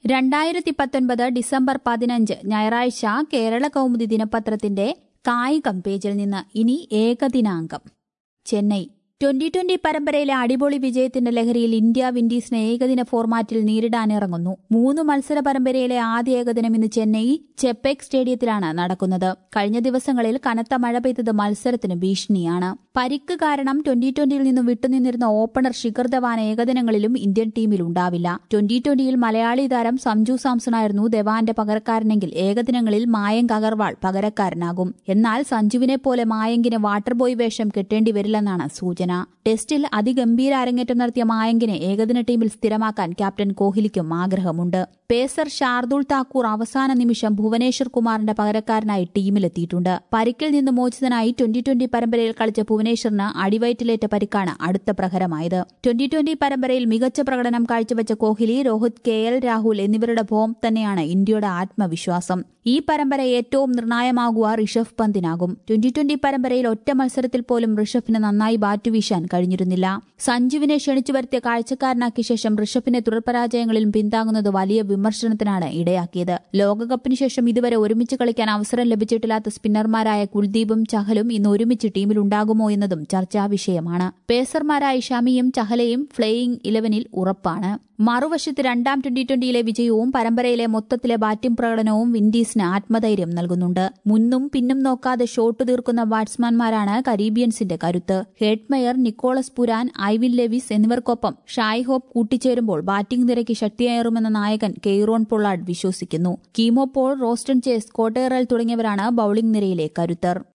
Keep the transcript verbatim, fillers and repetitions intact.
രണ്ടായിരത്തി പത്തൊൻപത് ഡിസംബർ പതിനഞ്ച് ഞായറാഴ്ച കേരള കൗമുദി ദിനപത്രത്തിന്റെ കായികം പേജിൽ നിന്ന് ഇനി ഏകദിനാംഗം. ചെന്നൈ ട്വന്റി ട്വന്റി പരമ്പരയിലെ അടിപൊളി വിജയത്തിന്റെ ലഹരിയിൽ ഇന്ത്യ വിൻഡീസിനെ ഏകദിന ഫോർമാറ്റിൽ നേരിടാനിറങ്ങുന്നു. മൂന്ന് മത്സര പരമ്പരയിലെ ആദ്യ ഏകദിനം ഇന്ന് ചെന്നൈ ചെപ്പെക് സ്റ്റേഡിയത്തിലാണ് നടക്കുന്നത്. കഴിഞ്ഞ ദിവസങ്ങളിൽ കനത്ത മഴ പെയ്തത് മത്സരത്തിന് ഭീഷണിയാണ്. പരിക്ക് കാരണം ട്വന്റി ട്വന്റിയിൽ നിന്നും വിട്ടുനിന്നിരുന്ന ഓപ്പണർ ശിഖർ ധവാൻ ഏകദിനങ്ങളിലും ഇന്ത്യൻ ടീമിൽ ഉണ്ടാവില്ല. ട്വന്റി ട്വന്റിയിൽ മലയാളി താരം സഞ്ജു സാംസണായിരുന്നു ധവാന്റെ പകരക്കാരനെങ്കിൽ ഏകദിനങ്ങളിൽ മായങ്ക് അഗർവാൾ പകരക്കാരനാകും. എന്നാൽ സഞ്ജുവിനെ പോലെ മായങ്കിന് വാട്ടർ ബോയ് വേഷം കെട്ടേണ്ടി വരില്ലെന്നാണ് സൂചന. ടെസ്റ്റിൽ അതിഗംഭീര അരങ്ങേറ്റം നടത്തിയ മായങ്കിനെ ഏകദിന ടീമിൽ സ്ഥിരമാക്കാൻ ക്യാപ്റ്റൻ കോഹ്ലിക്കും ആഗ്രഹമുണ്ട്. പേസർ ഷാർദുൽ താക്കൂർ അവസാന നിമിഷം ഭുവനേശ്വർ കുമാറിന്റെ പകരക്കാരനായി ടീമിലെത്തിയിട്ടുണ്ട്. പരിക്കിൽ നിന്ന് മോചിതനായി ട്വന്റി ട്വന്റി പരമ്പരയിൽ കളിച്ച ഭുവനേശ്വറിന് അടിവയറ്റിലേറ്റ പരിക്കാണ് അടുത്ത പ്രഹരമായത്. ട്വന്റി ട്വന്റി പരമ്പരയിൽ മികച്ച പ്രകടനം കാഴ്ചവെച്ച കോഹ്ലി, രോഹിത്, കെ എൽ രാഹുൽ എന്നിവരുടെ ഫോം തന്നെയാണ് ഇന്ത്യയുടെ ആത്മവിശ്വാസം. ഈ പരമ്പര ഏറ്റവും നിർണായകമാകുക ഋഷഭ് പന്തിനാകും. ട്വന്റി ട്വന്റി പരമ്പരയിൽ ഒറ്റ മത്സരത്തിൽ പോലും ഋഷഭിന് നന്നായി ബാറ്റ് വീശാൻ കഴിഞ്ഞിരുന്നില്ല. സഞ്ജുവിനെ ക്ഷണിച്ചു വരുത്തിയ കാഴ്ചക്കാരനാക്കിയ ശേഷം ഋഷഭിനെ തുടർപരാജയങ്ങളിലും പിന്താങ്ങുന്നത് വലിയ വിമർശനത്തിനാണ് ഇടയാക്കിയത്. ലോകകപ്പിന് ശേഷം ഇതുവരെ ഒരുമിച്ച് കളിക്കാൻ അവസരം ലഭിച്ചിട്ടില്ലാത്ത സ്പിന്നർമാരായ കുൽദീപും ചഹലും ഇന്ന് ഒരുമിച്ച് ടീമിലുണ്ടാകുമോ എന്നതും ചർച്ചാ വിഷയമാണ്. പേസർമാരായ ഷമിയും ചഹലയും ഫ്ലേയിംഗ് ഇലവനിൽ ഉറപ്പാണ്. മറുവശത്ത് രണ്ടാം ട്വന്റി ട്വന്റിയിലെ വിജയവും പരമ്പരയിലെ മൊത്തത്തിലെ ബാറ്റിംഗ് പ്രകടനവും വിൻഡീസിന് ആത്മധൈര്യം നൽകുന്നുണ്ട്. മുന്നും പിന്നും നോക്കാതെ ഷോട്ട് തീർക്കുന്ന ബാറ്റ്സ്മാൻമാരാണ് കരീബിയൻസിന്റെ കരുത്ത്. Hetmyer, Nicholas Pooran, Evin Lewis എന്നിവർക്കൊപ്പം ഷായ് ഹോപ്പ് കൂട്ടിച്ചേരുമ്പോൾ ബാറ്റിംഗ് നിരയ്ക്ക് ശക്തിയേറുമെന്ന നായകൻ കെയ്റോൺ പൊള്ളാർഡ് വിശ്വസിക്കുന്നു. Keemo Paul, Roston Chase, Cottrell തുടങ്ങിയവരാണ് ബൌളിംഗ് നിരയിലെ കരുത്തർ.